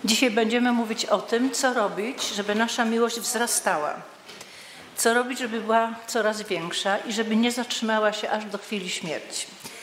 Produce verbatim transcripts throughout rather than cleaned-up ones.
Dzisiaj będziemy mówić o tym, co robić, żeby nasza miłość wzrastała. Co robić, żeby była coraz większa i żeby nie zatrzymała się aż do chwili śmierci.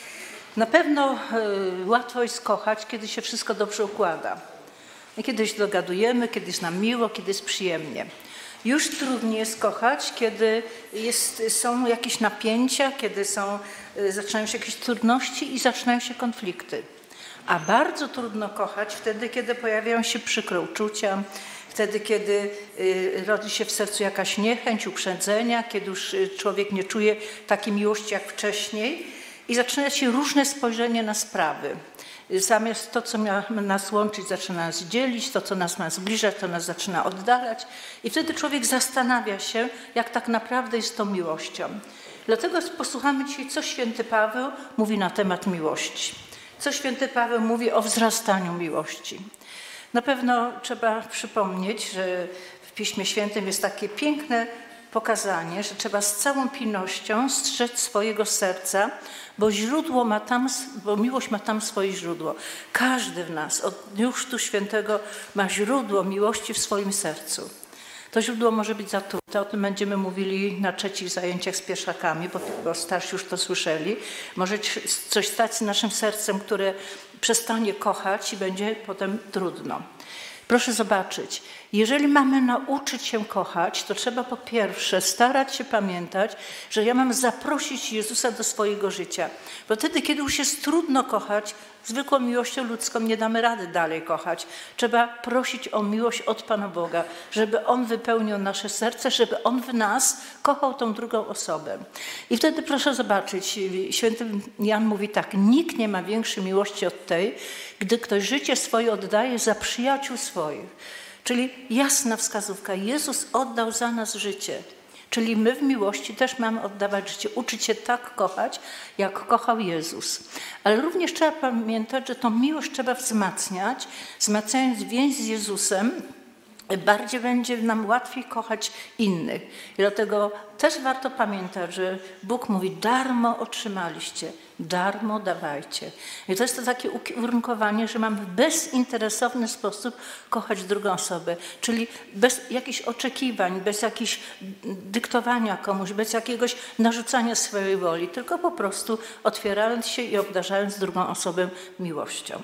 Na pewno y, łatwo jest kochać, kiedy się wszystko dobrze układa. Kiedy się dogadujemy, kiedy jest nam miło, kiedy jest przyjemnie. Już trudniej jest kochać, kiedy jest, są jakieś napięcia, kiedy są, y, zaczynają się jakieś trudności i zaczynają się konflikty. A bardzo trudno kochać wtedy, kiedy pojawiają się przykre uczucia, wtedy, kiedy y, rodzi się w sercu jakaś niechęć, uprzedzenia, kiedy już y, człowiek nie czuje takiej miłości jak wcześniej i zaczyna się różne spojrzenie na sprawy. Y, zamiast to, co ma nas łączyć, zaczyna nas dzielić, to, co nas ma zbliżać, to nas zaczyna oddalać i wtedy człowiek zastanawia się, jak tak naprawdę jest tą miłością. Dlatego posłuchamy dzisiaj, co święty Paweł mówi na temat miłości. Co święty Paweł mówi o wzrastaniu miłości. Na pewno trzeba przypomnieć, że w Piśmie Świętym jest takie piękne pokazanie, że trzeba z całą pilnością strzec swojego serca, bo źródło ma tam, bo miłość ma tam swoje źródło. Każdy w nas od Dnia Chrztu Świętego ma źródło miłości w swoim sercu. To źródło może być zatrute, o tym będziemy mówili na trzecich zajęciach z pierwszakami, bo, bo starsi już to słyszeli. Może coś stać z naszym sercem, które przestanie kochać i będzie potem trudno. Proszę zobaczyć, jeżeli mamy nauczyć się kochać, to trzeba po pierwsze starać się pamiętać, że ja mam zaprosić Jezusa do swojego życia. Bo wtedy, kiedy już jest trudno kochać, zwykłą miłością ludzką nie damy rady dalej kochać. Trzeba prosić o miłość od Pana Boga, żeby On wypełnił nasze serce, żeby On w nas kochał tą drugą osobę. I wtedy proszę zobaczyć, święty Jan mówi tak, nikt nie ma większej miłości od tej, gdy ktoś życie swoje oddaje za przyjaciół swoich. Czyli jasna wskazówka, Jezus oddał za nas życie. Czyli my w miłości też mamy oddawać życie, uczyć się tak kochać, jak kochał Jezus. Ale również trzeba pamiętać, że tą miłość trzeba wzmacniać, wzmacniając więź z Jezusem, bardziej będzie nam łatwiej kochać innych. I dlatego też warto pamiętać, że Bóg mówi, darmo otrzymaliście, darmo dawajcie. I to jest to takie uwarunkowanie, że mamy w bezinteresowny sposób kochać drugą osobę, czyli bez jakichś oczekiwań, bez jakichś dyktowania komuś, bez jakiegoś narzucania swojej woli, tylko po prostu otwierając się i obdarzając drugą osobę miłością.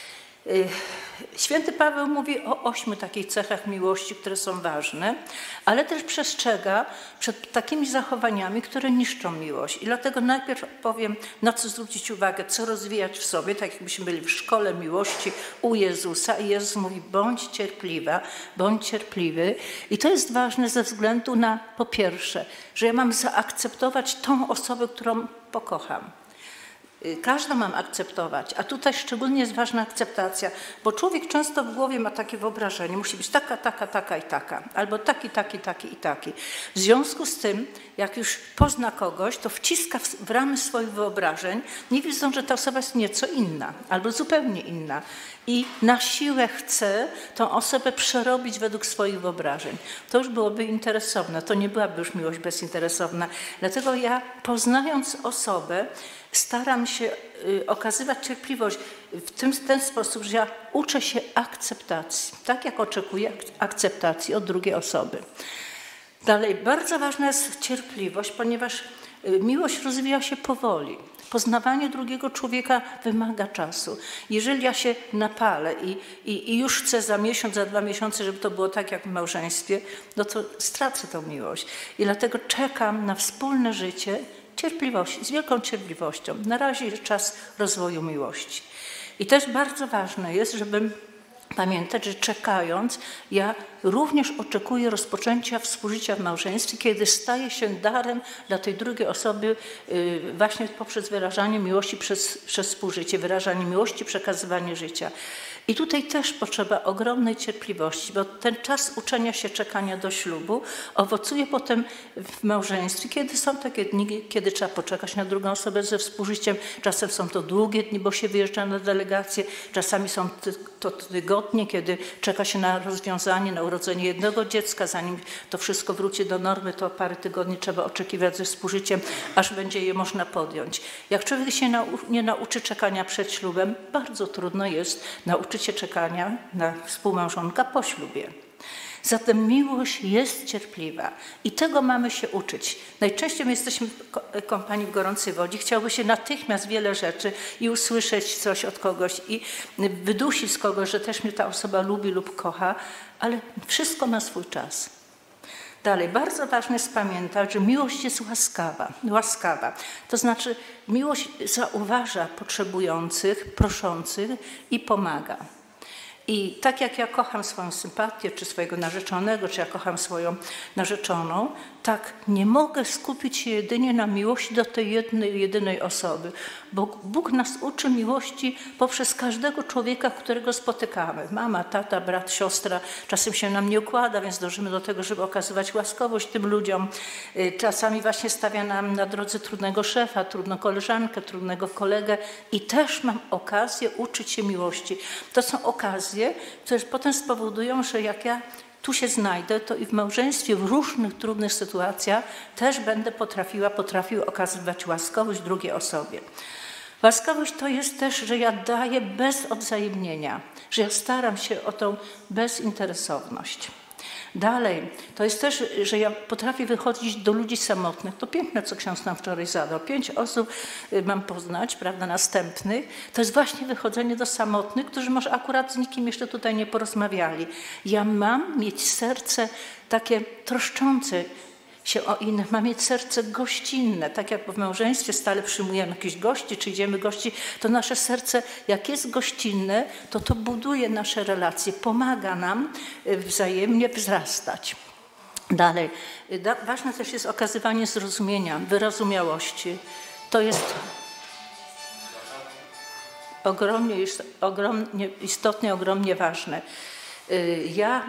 Święty Paweł mówi o ośmiu takich cechach miłości, które są ważne, ale też przestrzega przed takimi zachowaniami, które niszczą miłość. I dlatego najpierw powiem, na co zwrócić uwagę, co rozwijać w sobie, tak jakbyśmy byli w szkole miłości u Jezusa. I Jezus mówi, bądź cierpliwa, bądź cierpliwy. I to jest ważne ze względu na, po pierwsze, że ja mam zaakceptować tą osobę, którą pokocham. Każdą mam akceptować, a tutaj szczególnie jest ważna akceptacja, bo człowiek często w głowie ma takie wyobrażenie, musi być taka, taka, taka i taka, albo taki, taki, taki i taki. W związku z tym, jak już pozna kogoś, to wciska w ramy swoich wyobrażeń, nie widząc, że ta osoba jest nieco inna, albo zupełnie inna. I na siłę chce tą osobę przerobić według swoich wyobrażeń. To już byłoby interesowne, to nie byłaby już miłość bezinteresowna. Dlatego ja, poznając osobę, staram się y, okazywać cierpliwość w tym, ten sposób, że ja uczę się akceptacji, tak jak oczekuję akceptacji od drugiej osoby. Dalej, bardzo ważna jest cierpliwość, ponieważ y, miłość rozwija się powoli. Poznawanie drugiego człowieka wymaga czasu. Jeżeli ja się napalę i, i, i już chcę za miesiąc, za dwa miesiące, żeby to było tak jak w małżeństwie, no to stracę tą miłość. I dlatego czekam na wspólne życie, cierpliwości, z wielką cierpliwością. Na razie jest czas rozwoju miłości. I też bardzo ważne jest, żebym pamiętać, że czekając, ja również oczekuję rozpoczęcia współżycia w małżeństwie, kiedy staje się darem dla tej drugiej osoby właśnie poprzez wyrażanie miłości przez, przez współżycie, wyrażanie miłości, przekazywanie życia. I tutaj też potrzeba ogromnej cierpliwości, bo ten czas uczenia się czekania do ślubu owocuje potem w małżeństwie, kiedy są takie dni, kiedy trzeba poczekać na drugą osobę ze współżyciem. Czasem są to długie dni, bo się wyjeżdża na delegację. Czasami są to tygodnie, kiedy czeka się na rozwiązanie, na urodzenie jednego dziecka. Zanim to wszystko wróci do normy, to parę tygodni trzeba oczekiwać ze współżyciem, aż będzie je można podjąć. Jak człowiek się nau- nie nauczy czekania przed ślubem, bardzo trudno jest nauczyć poczucie czekania na współmałżonka po ślubie. Zatem miłość jest cierpliwa i tego mamy się uczyć. Najczęściej my jesteśmy w kompanii w gorącej wodzie, chciałoby się natychmiast wiele rzeczy i usłyszeć coś od kogoś i wydusić z kogoś, że też mnie ta osoba lubi lub kocha, ale wszystko ma swój czas. Dalej, bardzo ważne jest pamiętać, że miłość jest łaskawa. łaskawa. To znaczy miłość zauważa potrzebujących, proszących i pomaga. I tak jak ja kocham swoją sympatię, czy swojego narzeczonego, czy ja kocham swoją narzeczoną, tak nie mogę skupić się jedynie na miłości do tej jednej, jedynej osoby, bo Bóg nas uczy miłości poprzez każdego człowieka, którego spotykamy. Mama, tata, brat, siostra, czasem się nam nie układa, więc dążymy do tego, żeby okazywać łaskowość tym ludziom. Czasami właśnie stawia nam na drodze trudnego szefa, trudną koleżankę, trudnego kolegę i też mam okazję uczyć się miłości. To są okazje, które potem spowodują, że jak ja tu się znajdę, to i w małżeństwie, w różnych trudnych sytuacjach też będę potrafiła, potrafił okazywać łaskowość drugiej osobie. Łaskawość to jest też, że ja daję bez odwzajemnienia, że ja staram się o tą bezinteresowność. Dalej, to jest też, że ja potrafię wychodzić do ludzi samotnych. To piękne, co ksiądz nam wczoraj zadał. Pięć osób mam poznać, prawda, następnych. To jest właśnie wychodzenie do samotnych, którzy może akurat z nikim jeszcze tutaj nie porozmawiali. Ja mam mieć serce takie troszczące się o innych, mam mieć serce gościnne, tak jak w małżeństwie stale przyjmujemy jakieś gości, czy idziemy gości, to nasze serce, jak jest gościnne, to to buduje nasze relacje, pomaga nam wzajemnie wzrastać. Dalej, ważne też jest okazywanie zrozumienia, wyrozumiałości. To jest ogromnie, ogromnie istotne, ogromnie ważne. Ja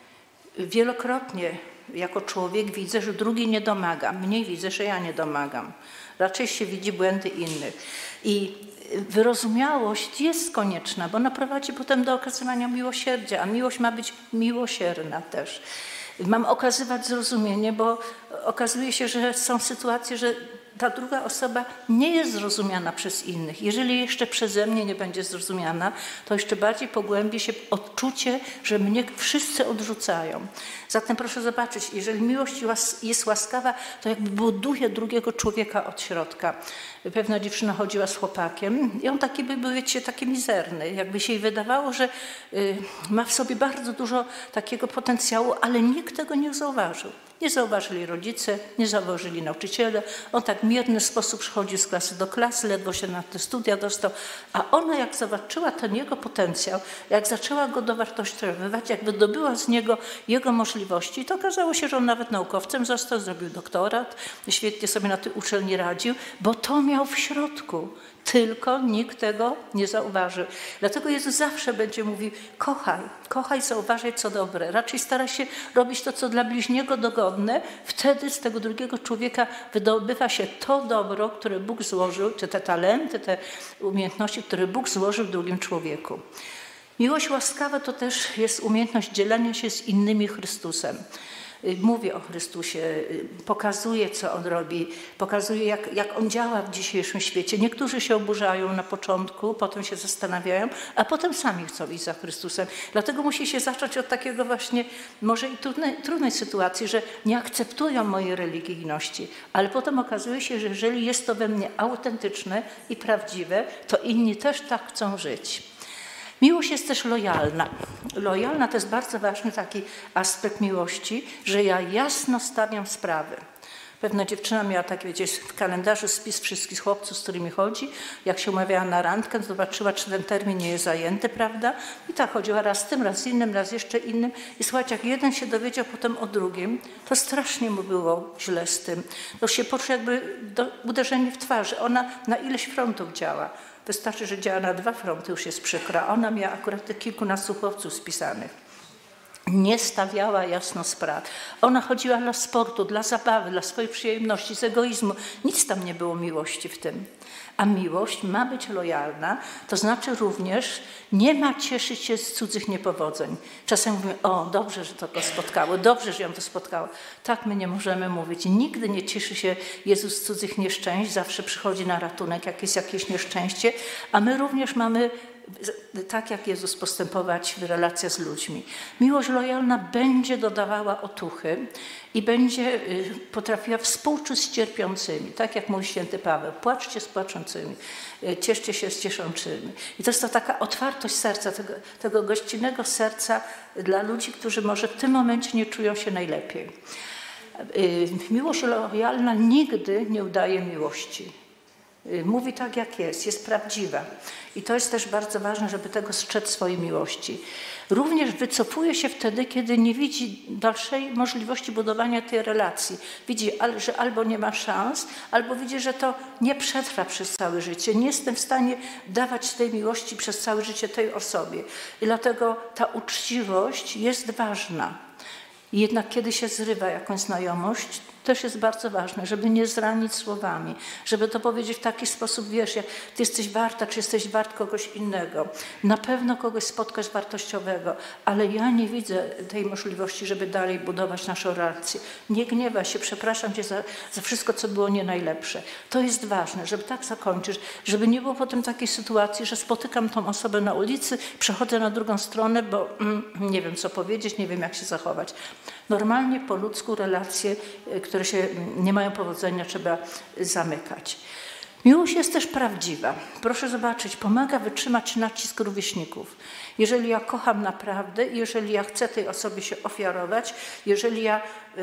wielokrotnie jako człowiek widzę, że drugi nie domaga. Mniej widzę, że ja nie domagam. Raczej się widzi błędy innych. I wyrozumiałość jest konieczna, bo ona prowadzi potem do okazywania miłosierdzia, a miłość ma być miłosierna też. Mam okazywać zrozumienie, bo okazuje się, że są sytuacje, że ta druga osoba nie jest zrozumiana przez innych. Jeżeli jeszcze przeze mnie nie będzie zrozumiana, to jeszcze bardziej pogłębi się odczucie, że mnie wszyscy odrzucają. Zatem proszę zobaczyć, jeżeli miłość jest łaskawa, to jakby buduje drugiego człowieka od środka. Pewna dziewczyna chodziła z chłopakiem i on taki był, wiecie, taki mizerny. Jakby się jej wydawało, że y, ma w sobie bardzo dużo takiego potencjału, ale nikt tego nie zauważył. Nie zauważyli rodzice, nie zauważyli nauczyciele. On tak w mierny sposób przechodził z klasy do klasy, ledwo się na te studia dostał. A ona jak zobaczyła ten jego potencjał, jak zaczęła go dowartościowywać, jak wydobyła z niego jego możliwości, to okazało się, że on nawet naukowcem został, zrobił doktorat, świetnie sobie na tej uczelni radził, bo to miał w środku. Tylko nikt tego nie zauważył. Dlatego Jezus zawsze będzie mówił, kochaj, kochaj, zauważaj co dobre. Raczej stara się robić to, co dla bliźniego dogodne. Wtedy z tego drugiego człowieka wydobywa się to dobro, które Bóg złożył, czy te talenty, te umiejętności, które Bóg złożył w drugim człowieku. Miłość łaskawa to też jest umiejętność dzielenia się z innymi Chrystusem. Mówię o Chrystusie, pokazuje, co On robi, pokazuje, jak, jak On działa w dzisiejszym świecie. Niektórzy się oburzają na początku, potem się zastanawiają, a potem sami chcą iść za Chrystusem. Dlatego musi się zacząć od takiego właśnie, może i trudnej, trudnej sytuacji, że nie akceptują mojej religijności, ale potem okazuje się, że jeżeli jest to we mnie autentyczne i prawdziwe, to inni też tak chcą żyć. Miłość jest też lojalna. Lojalna to jest bardzo ważny taki aspekt miłości, że ja jasno stawiam sprawy. Pewna dziewczyna miała taki, wiecie, w kalendarzu spis wszystkich chłopców, z którymi chodzi. Jak się umawiała na randkę, zobaczyła, czy ten termin nie jest zajęty, prawda? I tak chodziła raz z tym, raz z innym, raz jeszcze innym. I słuchajcie, jak jeden się dowiedział potem o drugim, to strasznie mu było źle z tym. To się poczuł jakby do, uderzenie w twarzy. Ona na ileś frontów działa. Wystarczy, że działa na dwa fronty, już jest przykra. Ona miała akurat tych kilkunastu chłopców spisanych. Nie stawiała jasno spraw. Ona chodziła dla sportu, dla zabawy, dla swojej przyjemności, z egoizmu. Nic tam nie było miłości w tym. A miłość ma być lojalna, to znaczy również nie ma cieszyć się z cudzych niepowodzeń. Czasem mówimy, o dobrze, że to go spotkało, dobrze, że ją to spotkało. Tak my nie możemy mówić. Nigdy nie cieszy się Jezus z cudzych nieszczęść, zawsze przychodzi na ratunek, jak jest jakieś nieszczęście, a my również mamy tak jak Jezus postępować w relacjach z ludźmi. Miłość lojalna będzie dodawała otuchy i będzie potrafiła współczuć z cierpiącymi. Tak jak mówi święty Paweł, płaczcie z płaczącymi, cieszcie się z cieszącymi. I to jest to taka otwartość serca, tego, tego gościnnego serca dla ludzi, którzy może w tym momencie nie czują się najlepiej. Miłość lojalna nigdy nie udaje miłości. Mówi tak, jak jest, jest prawdziwa. I to jest też bardzo ważne, żeby tego strzec swojej miłości. Również wycofuje się wtedy, kiedy nie widzi dalszej możliwości budowania tej relacji. Widzi, że albo nie ma szans, albo widzi, że to nie przetrwa przez całe życie. Nie jestem w stanie dawać tej miłości przez całe życie tej osobie. I dlatego ta uczciwość jest ważna. I jednak kiedy się zrywa jakąś znajomość, też jest bardzo ważne, żeby nie zranić słowami, żeby to powiedzieć w taki sposób, wiesz, jak ty jesteś warta, czy jesteś wart kogoś innego. Na pewno kogoś spotkasz wartościowego, ale ja nie widzę tej możliwości, żeby dalej budować naszą relację. Nie gniewaj się, przepraszam cię za, za wszystko, co było nie najlepsze. To jest ważne, żeby tak zakończyć, żeby nie było potem takiej sytuacji, że spotykam tą osobę na ulicy, przechodzę na drugą stronę, bo mm, nie wiem, co powiedzieć, nie wiem, jak się zachować. Normalnie po ludzku relacje, które się nie mają powodzenia, trzeba zamykać. Miłość jest też prawdziwa. Proszę zobaczyć, pomaga wytrzymać nacisk rówieśników. Jeżeli ja kocham naprawdę, jeżeli ja chcę tej osobie się ofiarować, jeżeli ja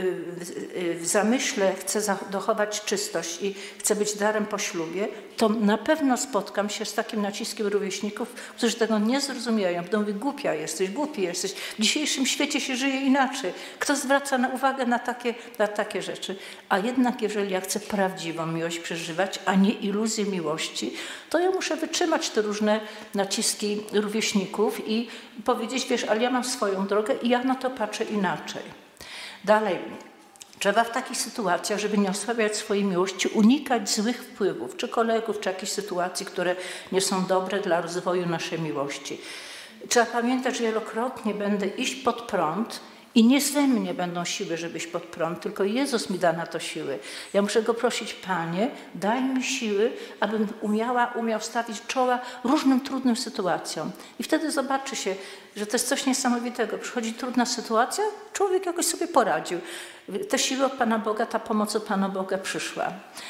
w zamyśle chcę dochować czystość i chcę być darem po ślubie, to na pewno spotkam się z takim naciskiem rówieśników, którzy tego nie zrozumieją. Będą mówić, głupia jesteś, głupi jesteś. W dzisiejszym świecie się żyje inaczej. Kto zwraca na uwagę na takie, na takie rzeczy? A jednak jeżeli ja chcę prawdziwą miłość przeżywać, a nie iluzję miłości, to ja muszę wytrzymać te różne naciski rówieśników i powiedzieć, wiesz, ale ja mam swoją drogę i ja na to patrzę inaczej. Dalej, trzeba w takich sytuacjach, żeby nie osłabiać swojej miłości, unikać złych wpływów, czy kolegów, czy jakichś sytuacji, które nie są dobre dla rozwoju naszej miłości. Trzeba pamiętać, że wielokrotnie będę iść pod prąd i nie ze mnie będą siły, żeby iść pod prąd, tylko Jezus mi da na to siły. Ja muszę Go prosić, Panie, daj mi siły, abym umiała, umiał stawić czoła różnym trudnym sytuacjom. I wtedy zobaczy się, że to jest coś niesamowitego. Przychodzi trudna sytuacja, człowiek jakoś sobie poradził. Te siły od Pana Boga, ta pomoc od Pana Boga przyszła.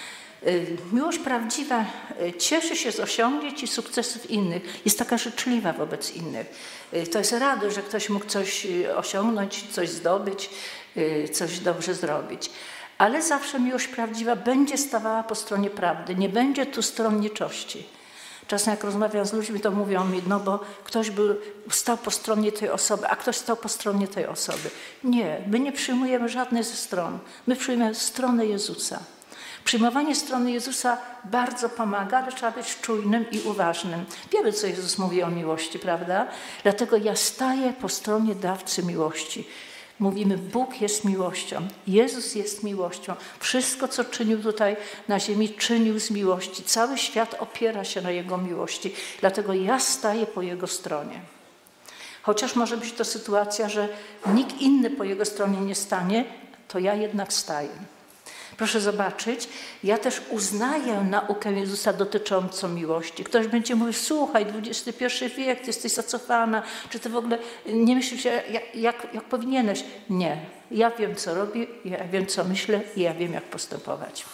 Miłość prawdziwa cieszy się z osiągnięć i sukcesów innych. Jest taka życzliwa wobec innych. To jest radość, że ktoś mógł coś osiągnąć, coś zdobyć, coś dobrze zrobić. Ale zawsze miłość prawdziwa będzie stawała po stronie prawdy. Nie będzie tu stronniczości. Czasem jak rozmawiam z ludźmi, to mówią mi, no bo ktoś był, stał po stronie tej osoby, a ktoś stał po stronie tej osoby. Nie, my nie przyjmujemy żadnej ze stron. My przyjmujemy stronę Jezusa. Przyjmowanie strony Jezusa bardzo pomaga, ale trzeba być czujnym i uważnym. Wiemy, co Jezus mówi o miłości, prawda? Dlatego ja staję po stronie dawcy miłości. Mówimy, Bóg jest miłością, Jezus jest miłością. Wszystko, co czynił tutaj na ziemi, czynił z miłości. Cały świat opiera się na Jego miłości. Dlatego ja staję po Jego stronie. Chociaż może być to sytuacja, że nikt inny po Jego stronie nie stanie, to ja jednak staję. Proszę zobaczyć, ja też uznaję naukę Jezusa dotyczącą miłości. Ktoś będzie mówił, słuchaj, dwudziesty pierwszy wiek, ty jesteś zacofana, czy ty w ogóle nie myślisz, jak, jak, jak powinieneś? Nie, ja wiem, co robię, ja wiem, co myślę i ja wiem, jak postępować.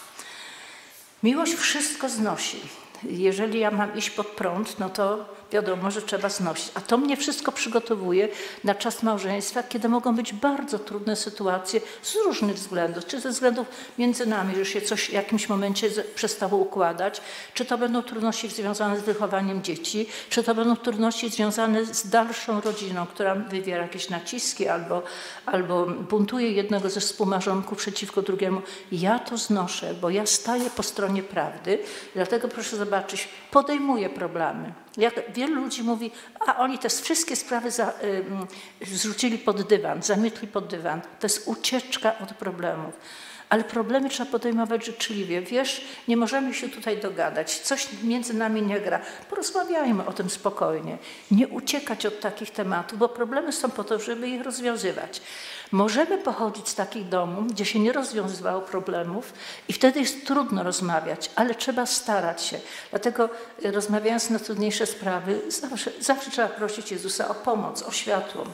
Miłość wszystko znosi. Jeżeli ja mam iść pod prąd, no to wiadomo, że trzeba znosić. A to mnie wszystko przygotowuje na czas małżeństwa, kiedy mogą być bardzo trudne sytuacje z różnych względów. Czy ze względów między nami, że się coś w jakimś momencie przestało układać, czy to będą trudności związane z wychowaniem dzieci, czy to będą trudności związane z dalszą rodziną, która wywiera jakieś naciski albo, albo buntuje jednego ze współmałżonków przeciwko drugiemu. Ja to znoszę, bo ja staję po stronie prawdy. Dlatego proszę zobaczyć, podejmuję problemy. Jak wielu ludzi mówi, a oni te wszystkie sprawy za, y, zrzucili pod dywan, zamietli pod dywan. To jest ucieczka od problemów. ale problemy trzeba podejmować życzliwie. Wiesz, nie możemy się tutaj dogadać, coś między nami nie gra. Porozmawiajmy o tym spokojnie. Nie uciekać od takich tematów, bo problemy są po to, żeby ich rozwiązywać. Możemy pochodzić z takich domów, gdzie się nie rozwiązywało problemów i wtedy jest trudno rozmawiać, ale trzeba starać się. Dlatego rozmawiając na trudniejsze sprawy, zawsze, zawsze trzeba prosić Jezusa o pomoc, o światło.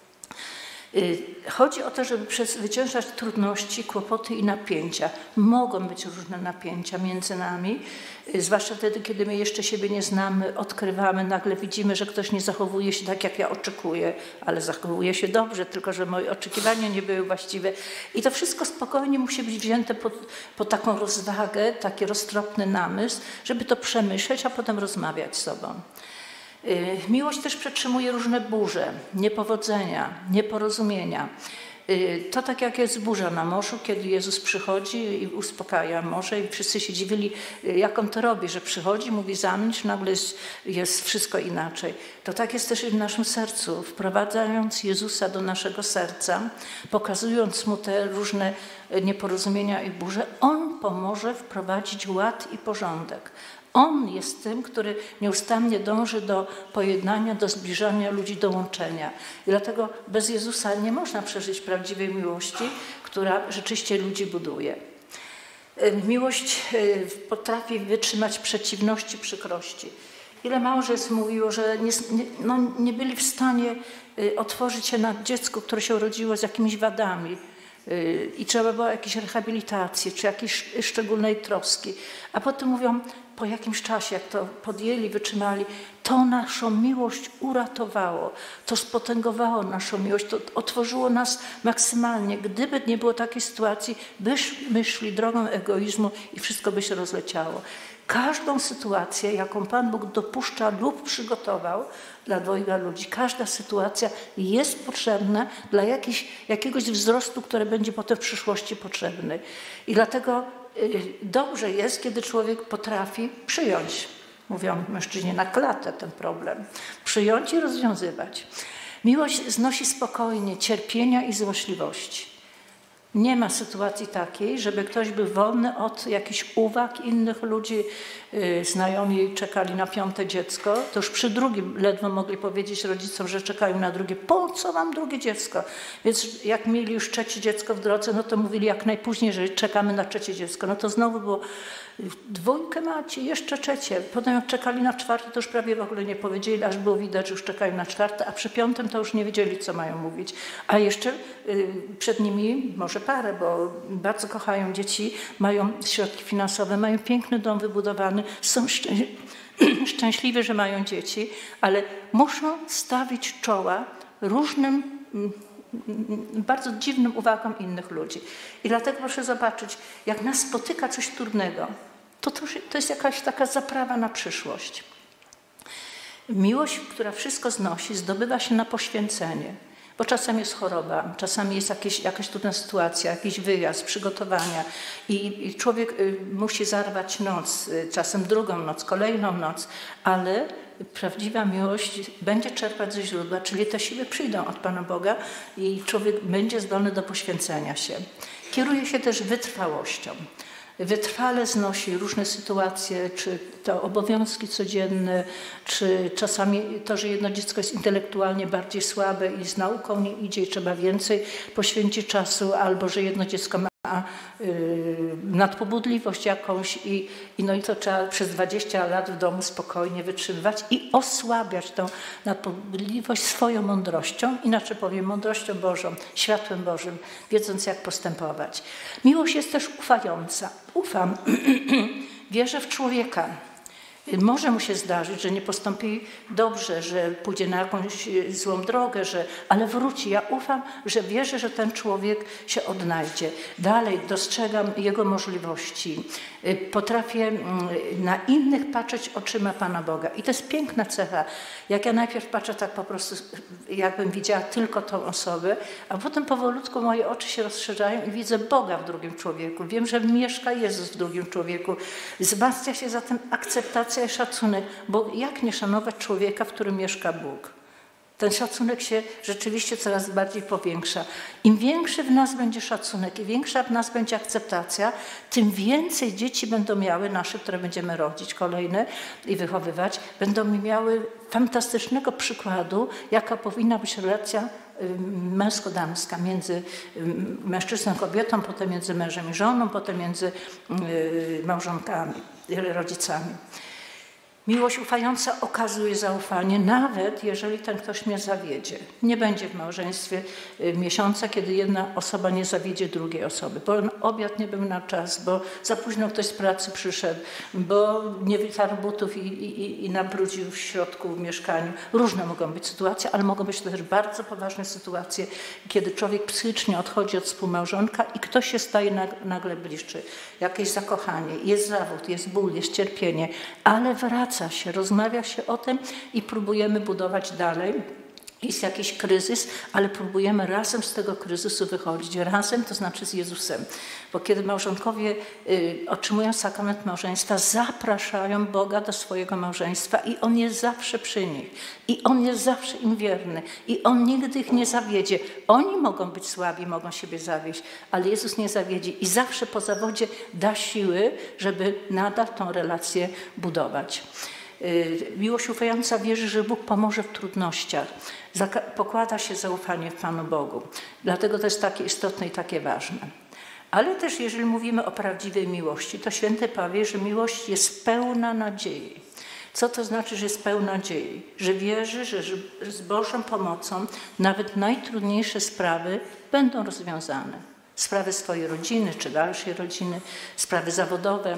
Chodzi o to, żeby przezwyciężać trudności, kłopoty i napięcia. Mogą być różne napięcia między nami, zwłaszcza wtedy, kiedy my jeszcze siebie nie znamy, odkrywamy, nagle widzimy, że ktoś nie zachowuje się tak, jak ja oczekuję, ale zachowuje się dobrze, tylko że moje oczekiwania nie były właściwe. I to wszystko spokojnie musi być wzięte pod, pod taką rozwagę, taki roztropny namysł, żeby to przemyśleć, a potem rozmawiać z sobą. Miłość też przetrzymuje różne burze, niepowodzenia, nieporozumienia. To tak jak jest burza na morzu, kiedy Jezus przychodzi i uspokaja morze i wszyscy się dziwili, jak on to robi, że przychodzi, mówi zamilcz, nagle jest, jest wszystko inaczej. To tak jest też i w naszym sercu, wprowadzając Jezusa do naszego serca, pokazując Mu te różne nieporozumienia i burze, On pomoże wprowadzić ład i porządek. On jest tym, który nieustannie dąży do pojednania, do zbliżania ludzi, do łączenia. I dlatego bez Jezusa nie można przeżyć prawdziwej miłości, która rzeczywiście ludzi buduje. Miłość potrafi wytrzymać przeciwności, przykrości. Ile małżeństw mówiło, że nie, no, nie byli w stanie otworzyć się na dziecko, które się urodziło z jakimiś wadami. I trzeba było jakiejś rehabilitacji, czy jakiejś szczególnej troski. A potem mówią, po jakimś czasie, jak to podjęli, wytrzymali, to naszą miłość uratowało, to spotęgowało naszą miłość, to otworzyło nas maksymalnie. Gdyby nie było takiej sytuacji, byśmy szli drogą egoizmu i wszystko by się rozleciało. Każdą sytuację, jaką Pan Bóg dopuszcza lub przygotował dla dwojga ludzi, każda sytuacja jest potrzebna dla jakiejś, jakiegoś wzrostu, który będzie potem w przyszłości potrzebny. I dlatego dobrze jest, kiedy człowiek potrafi przyjąć, mówią mężczyźni, na klatę ten problem, przyjąć i rozwiązywać. Miłość znosi spokojnie cierpienia i złośliwości. Nie ma sytuacji takiej, żeby ktoś był wolny od jakichś uwag innych ludzi. Znajomi czekali na piąte dziecko, to już przy drugim ledwo mogli powiedzieć rodzicom, że czekają na drugie. Po co wam drugie dziecko? Więc jak mieli już trzecie dziecko w drodze, no to mówili jak najpóźniej, że czekamy na trzecie dziecko. No to znowu było, dwójkę macie, jeszcze trzecie. Potem jak czekali na czwarte, to już prawie w ogóle nie powiedzieli, aż było widać, że już czekają na czwarte, a przy piątym to już nie wiedzieli, co mają mówić. A jeszcze przed nimi może parę, bo bardzo kochają dzieci, mają środki finansowe, mają piękny dom wybudowany, są szczę- szczęśliwi, że mają dzieci, ale muszą stawić czoła różnym, bardzo dziwnym uwagom innych ludzi. I dlatego proszę zobaczyć, jak nas spotyka coś trudnego, to, to, to jest jakaś taka zaprawa na przyszłość. Miłość, która wszystko znosi, zdobywa się na poświęcenie. Bo czasem jest choroba, czasami jest jakieś, jakaś trudna sytuacja, jakiś wyjazd, przygotowania i, i człowiek y, musi zarwać noc, y, czasem drugą noc, kolejną noc, ale prawdziwa miłość będzie czerpać ze źródła, czyli te siły przyjdą od Pana Boga i człowiek będzie zdolny do poświęcenia się. Kieruje się też wytrwałością. Wytrwale znosi różne sytuacje, czy to obowiązki codzienne, czy czasami to, że jedno dziecko jest intelektualnie bardziej słabe i z nauką nie idzie i trzeba więcej poświęcić czasu, albo że jedno dziecko ma yy, nadpobudliwość jakąś i, i, no i to trzeba przez dwadzieścia lat w domu spokojnie wytrzymywać i osłabiać tą nadpobudliwość swoją mądrością, inaczej powiem mądrością Bożą, światłem Bożym, wiedząc jak postępować. Miłość jest też ufająca. Ufam, wierzę w człowieka. Może mu się zdarzyć, że nie postąpi dobrze, że pójdzie na jakąś złą drogę, że, ale wróci. Ja ufam, że wierzę, że ten człowiek się odnajdzie. Dalej dostrzegam jego możliwości. Potrafię na innych patrzeć oczyma Pana Boga. I to jest piękna cecha. Jak ja najpierw patrzę tak po prostu, jakbym widziała tylko tą osobę, a potem powolutku moje oczy się rozszerzają i widzę Boga w drugim człowieku. Wiem, że mieszka Jezus w drugim człowieku. Wzmacnia się zatem akceptacja i szacunek, bo jak nie szanować człowieka, w którym mieszka Bóg? Ten szacunek się rzeczywiście coraz bardziej powiększa. Im większy w nas będzie szacunek i większa w nas będzie akceptacja, tym więcej dzieci będą miały, nasze, które będziemy rodzić, kolejne i wychowywać, będą miały fantastycznego przykładu, jaka powinna być relacja męsko-damska między mężczyzną, kobietą, potem między mężem i żoną, potem między małżonkami, rodzicami. Miłość ufająca okazuje zaufanie, nawet jeżeli ten ktoś mnie zawiedzie. Nie będzie w małżeństwie miesiąca, kiedy jedna osoba nie zawiedzie drugiej osoby, bo obiad nie był na czas, bo za późno ktoś z pracy przyszedł, bo nie wytarł butów i, i, i nabrudził w środku w mieszkaniu. Różne mogą być sytuacje, ale mogą być to też bardzo poważne sytuacje, kiedy człowiek psychicznie odchodzi od współmałżonka i ktoś się staje nagle bliższy. Jakieś zakochanie, jest zawód, jest ból, jest cierpienie, ale wraca się, rozmawia się o tym i próbujemy budować dalej. Jest jakiś kryzys, ale próbujemy razem z tego kryzysu wychodzić. Razem, to znaczy z Jezusem. Bo kiedy małżonkowie y, otrzymują sakrament małżeństwa, zapraszają Boga do swojego małżeństwa i On jest zawsze przy nich. I On jest zawsze im wierny. I On nigdy ich nie zawiedzie. Oni mogą być słabi, mogą siebie zawieść, ale Jezus nie zawiedzie i zawsze po zawodzie da siły, żeby nadal tą relację budować. Miłość ufająca wierzy, że Bóg pomoże w trudnościach. Pokłada się zaufanie w Panu Bogu. Dlatego to jest takie istotne i takie ważne. Ale też jeżeli mówimy o prawdziwej miłości, to święty powie, że miłość jest pełna nadziei. Co to znaczy, że jest pełna nadziei? Że wierzy, że z Bożą pomocą nawet najtrudniejsze sprawy będą rozwiązane. Sprawy swojej rodziny czy dalszej rodziny, sprawy zawodowe.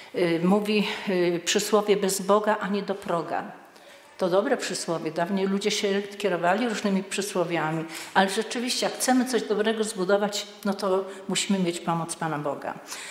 Mówi przysłowie bez Boga ani do proga. To dobre przysłowie. Dawniej ludzie się kierowali różnymi przysłowiami, ale rzeczywiście jak chcemy coś dobrego zbudować, no to musimy mieć pomoc Pana Boga.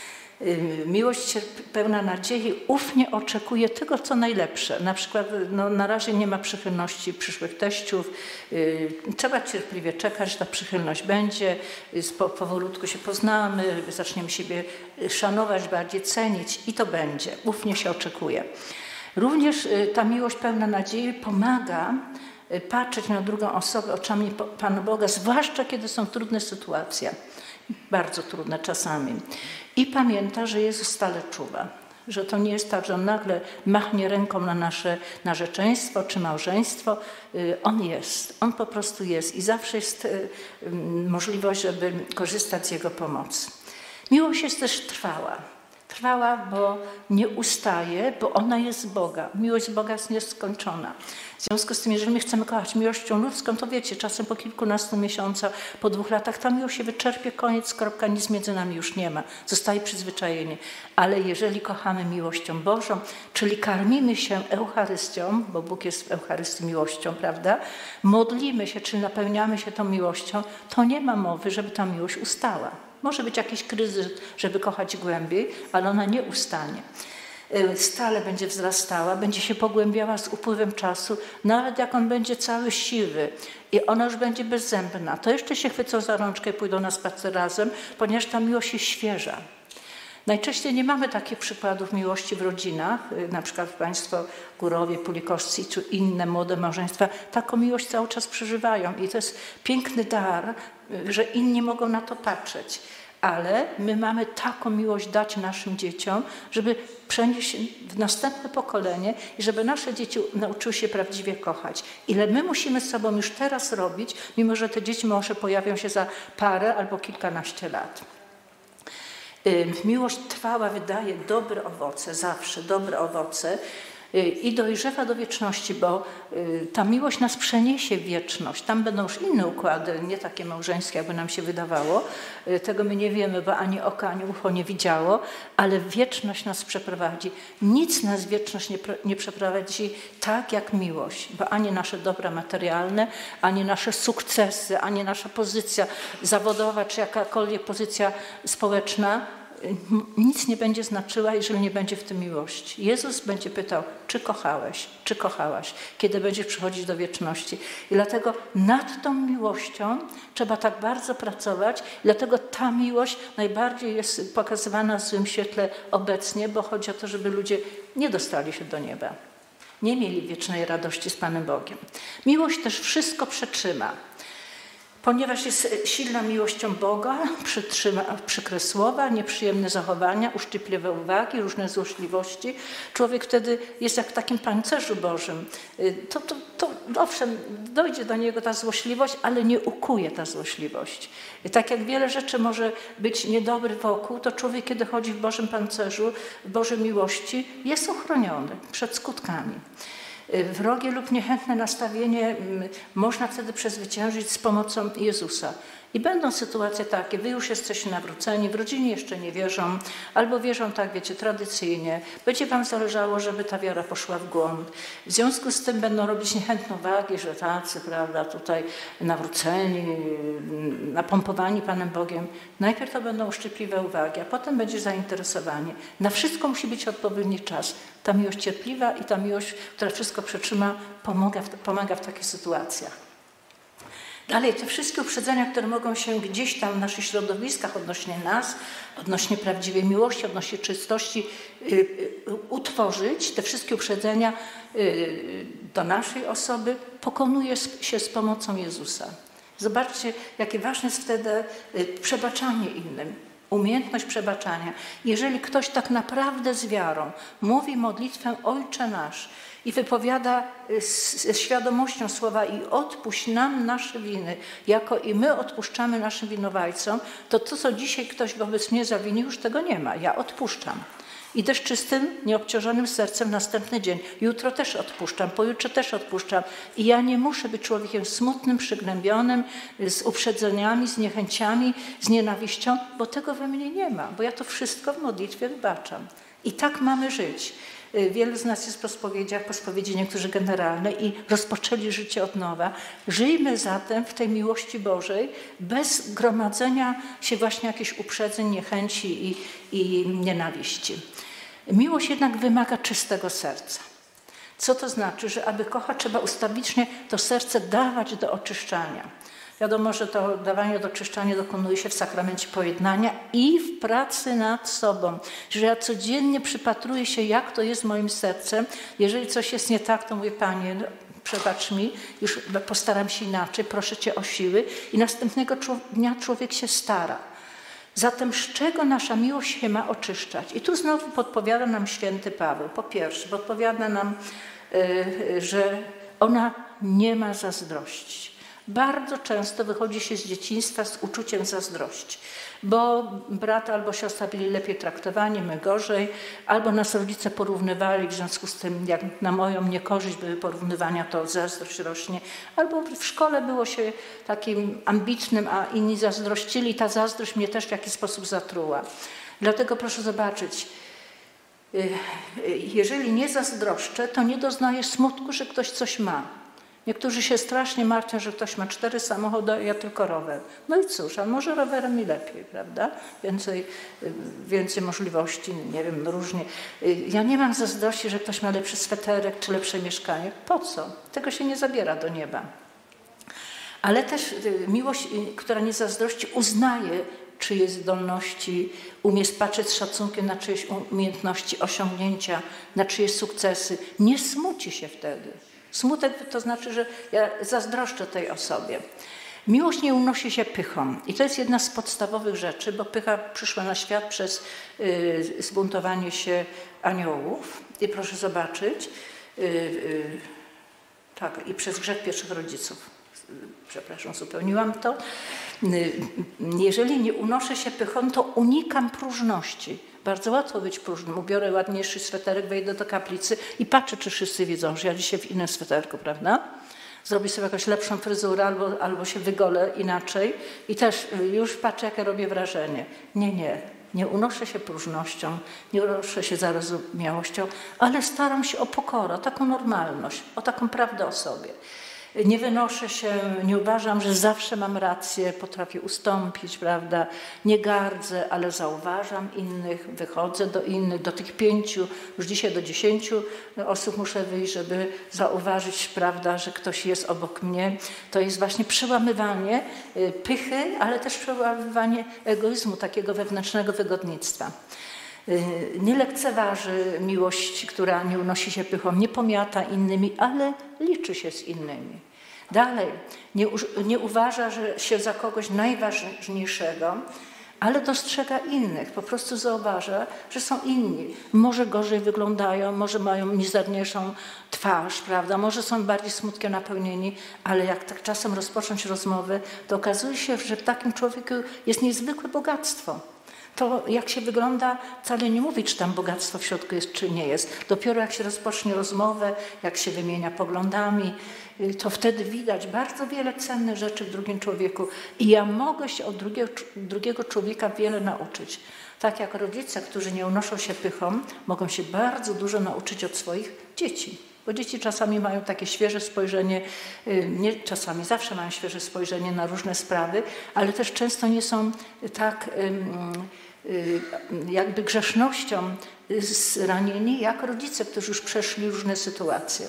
Miłość pełna nadziei ufnie oczekuje tego, co najlepsze. Na przykład no, na razie nie ma przychylności przyszłych teściów. Trzeba cierpliwie czekać, że ta przychylność będzie. Powolutku się poznamy, zaczniemy siebie szanować, bardziej cenić i to będzie. Ufnie się oczekuje. Również ta miłość pełna nadziei pomaga patrzeć na drugą osobę oczami Pana Boga, zwłaszcza kiedy są trudne sytuacje. Bardzo trudne czasami. I pamięta, że Jezus stale czuwa. Że to nie jest tak, że On nagle machnie ręką na nasze narzeczeństwo czy małżeństwo. On jest. On po prostu jest. I zawsze jest możliwość, żeby korzystać z Jego pomocy. Miłość jest też trwała. Trwała, bo nie ustaje, bo ona jest z Boga. Miłość Boga jest nieskończona. W związku z tym, jeżeli my chcemy kochać miłością ludzką, to wiecie, czasem po kilkunastu miesiącach, po dwóch latach ta miłość się wyczerpie, koniec, kropka, nic między nami już nie ma. Zostaje przyzwyczajenie. Ale jeżeli kochamy miłością Bożą, czyli karmimy się Eucharystią, bo Bóg jest w Eucharystii miłością, prawda? Modlimy się, czyli napełniamy się tą miłością, to nie ma mowy, żeby ta miłość ustała. Może być jakiś kryzys, żeby kochać głębiej, ale ona nie ustanie. Stale będzie wzrastała, będzie się pogłębiała z upływem czasu, nawet jak on będzie cały siwy i ona już będzie bezzębna, to jeszcze się chwycą za rączkę i pójdą na spacer razem, ponieważ ta miłość jest świeża. Najczęściej nie mamy takich przykładów miłości w rodzinach, na przykład Państwo Górowie, Pulikowscy czy inne młode małżeństwa taką miłość cały czas przeżywają i to jest piękny dar, że inni mogą na to patrzeć. Ale my mamy taką miłość dać naszym dzieciom, żeby przenieść w następne pokolenie i żeby nasze dzieci nauczyły się prawdziwie kochać. Ile my musimy z sobą już teraz robić, mimo że te dzieci może pojawią się za parę albo kilkanaście lat. Miłość trwała wydaje dobre owoce, zawsze dobre owoce i dojrzewa do wieczności, bo ta miłość nas przeniesie w wieczność. Tam będą już inne układy, nie takie małżeńskie, jakby nam się wydawało. Tego my nie wiemy, bo ani oko, ani ucho nie widziało, ale wieczność nas przeprowadzi. Nic nas w wieczność nie, nie przeprowadzi tak jak miłość, bo ani nasze dobra materialne, ani nasze sukcesy, ani nasza pozycja zawodowa, czy jakakolwiek pozycja społeczna nic nie będzie znaczyła, jeżeli nie będzie w tym miłości. Jezus będzie pytał, czy kochałeś, czy kochałaś, kiedy będziesz przychodzić do wieczności. I dlatego nad tą miłością trzeba tak bardzo pracować, dlatego ta miłość najbardziej jest pokazywana w złym świetle obecnie, bo chodzi o to, żeby ludzie nie dostali się do nieba. nie mieli wiecznej radości z Panem Bogiem. Miłość też wszystko przetrzyma. Ponieważ jest silna miłością Boga, przytrzyma przykre słowa, nieprzyjemne zachowania, uszczypliwe uwagi, różne złośliwości. Człowiek wtedy jest jak w takim pancerzu Bożym. To, to, to owszem, dojdzie do niego ta złośliwość, ale nie ukuje ta złośliwość. I tak jak wiele rzeczy może być niedobry wokół, to człowiek, kiedy chodzi w Bożym pancerzu, w Bożej miłości, jest ochroniony przed skutkami. Wrogie lub niechętne nastawienie można wtedy przezwyciężyć z pomocą Jezusa. I będą sytuacje takie, wy już jesteście nawróceni, w rodzinie jeszcze nie wierzą, albo wierzą tak, wiecie, tradycyjnie. Będzie wam zależało, żeby ta wiara poszła w głąb. W związku z tym będą robić niechętne uwagi, że tacy, prawda, tutaj nawróceni, napompowani Panem Bogiem. Najpierw to będą uszczypliwe uwagi, a potem będzie zainteresowanie. Na wszystko musi być odpowiedni czas. Ta miłość cierpliwa i ta miłość, która wszystko przetrzyma, pomaga w, pomaga w takich sytuacjach. Dalej, te wszystkie uprzedzenia, które mogą się gdzieś tam w naszych środowiskach odnośnie nas, odnośnie prawdziwej miłości, odnośnie czystości yy, yy, utworzyć, te wszystkie uprzedzenia yy, do naszej osoby pokonuje się z pomocą Jezusa. Zobaczcie, jakie ważne jest wtedy yy, przebaczanie innym. Umiejętność przebaczania. Jeżeli ktoś tak naprawdę z wiarą mówi modlitwę Ojcze Nasz i wypowiada z świadomością słowa i odpuść nam nasze winy, jako i my odpuszczamy naszym winowajcom, to to, co dzisiaj ktoś wobec mnie zawinił, już tego nie ma. Ja odpuszczam. Idę z czystym, nieobciążonym sercem następny dzień. Jutro też odpuszczam, pojutrze też odpuszczam. I ja nie muszę być człowiekiem smutnym, przygnębionym, z uprzedzeniami, z niechęciami, z nienawiścią, bo tego we mnie nie ma, bo ja to wszystko w modlitwie wybaczam. I tak mamy żyć. Wielu z nas jest po spowiedziach, po spowiedzi niektórzy generalne i rozpoczęli życie od nowa. Żyjmy zatem w tej miłości Bożej bez gromadzenia się właśnie jakichś uprzedzeń, niechęci i, i nienawiści. Miłość jednak wymaga czystego serca. Co to znaczy? Że aby kochać, trzeba ustawicznie to serce dawać do oczyszczania. Wiadomo, że to dawanie do oczyszczania dokonuje się w sakramencie pojednania i w pracy nad sobą. Że ja codziennie przypatruję się, jak to jest moim sercem. Jeżeli coś jest nie tak, to mówię, Panie, no, przebacz mi, już postaram się inaczej, proszę Cię o siły. I następnego dnia człowiek się stara. Zatem z czego nasza miłość się ma oczyszczać? I tu znowu podpowiada nam święty Paweł. Po pierwsze, podpowiada nam, yy, że ona nie ma zazdrości. Bardzo często wychodzi się z dzieciństwa z uczuciem zazdrości, bo brat albo siostra byli lepiej traktowani, my gorzej, albo nas rodzice porównywali, w związku z tym jak na moją niekorzyść były porównywania, to zazdrość rośnie, albo w szkole było się takim ambitnym, a inni zazdrościli, ta zazdrość mnie też w jakiś sposób zatruła. Dlatego proszę zobaczyć, jeżeli nie zazdroszczę, to nie doznaję smutku, że ktoś coś ma. Niektórzy się strasznie martwią, że ktoś ma cztery samochody, a ja tylko rower. No i cóż, a może rowerem mi lepiej, prawda? Więcej, więcej możliwości, nie wiem, różnie. Ja nie mam zazdrości, że ktoś ma lepszy sweterek czy lepsze mieszkanie. Po co? Tego się nie zabiera do nieba. Ale też miłość, która nie zazdrości, uznaje czyjeś zdolności, umie patrzeć z szacunkiem na czyjeś umiejętności, osiągnięcia, na czyjeś sukcesy. Nie smuci się wtedy. Smutek to znaczy, że ja zazdroszczę tej osobie. Miłość nie unosi się pychą. I to jest jedna z podstawowych rzeczy, bo pycha przyszła na świat przez y, zbuntowanie się aniołów. I proszę zobaczyć, y, y, tak, i przez grzech pierwszych rodziców. Przepraszam, uzupełniłam to. Y, jeżeli nie unoszę się pychą, to unikam próżności. Bardzo łatwo być próżnym. Ubiorę ładniejszy sweterek, wejdę do kaplicy i patrzę, czy wszyscy widzą, że ja dzisiaj w innym sweterku, prawda? Zrobię sobie jakąś lepszą fryzurę albo, albo się wygolę inaczej i też już patrzę, jakie robię wrażenie. Nie, nie. Nie unoszę się próżnością, nie unoszę się zarozumiałością, ale staram się o pokorę, o taką normalność, o taką prawdę o sobie. Nie wynoszę się, nie uważam, że zawsze mam rację, potrafię ustąpić, prawda? Nie gardzę, ale zauważam innych, wychodzę do innych, do tych pięciu, już dzisiaj do dziesięciu osób muszę wyjść, żeby zauważyć, prawda, że ktoś jest obok mnie. To jest właśnie przełamywanie pychy, ale też przełamywanie egoizmu, takiego wewnętrznego wygodnictwa. Nie lekceważy miłości, która nie unosi się pychą, nie pomiata innymi, ale liczy się z innymi. Dalej, nie, nie uważa że się za kogoś najważniejszego, ale dostrzega innych, po prostu zauważa, że są inni. Może gorzej wyglądają, może mają mizerniejszą twarz, prawda? Może są bardziej smutkiem napełnieni, ale jak tak czasem rozpocząć rozmowę, to okazuje się, że w takim człowieku jest niezwykłe bogactwo. To jak się wygląda, wcale nie mówi, czy tam bogactwo w środku jest, czy nie jest. Dopiero jak się rozpocznie rozmowę, jak się wymienia poglądami, to wtedy widać bardzo wiele cennych rzeczy w drugim człowieku. I ja mogę się od drugiego, drugiego człowieka wiele nauczyć. Tak jak rodzice, którzy nie unoszą się pychą, mogą się bardzo dużo nauczyć od swoich dzieci. Bo dzieci czasami mają takie świeże spojrzenie, nie czasami, zawsze mają świeże spojrzenie na różne sprawy, ale też często nie są tak jakby grzesznością zranieni, jak rodzice, którzy już przeszli różne sytuacje.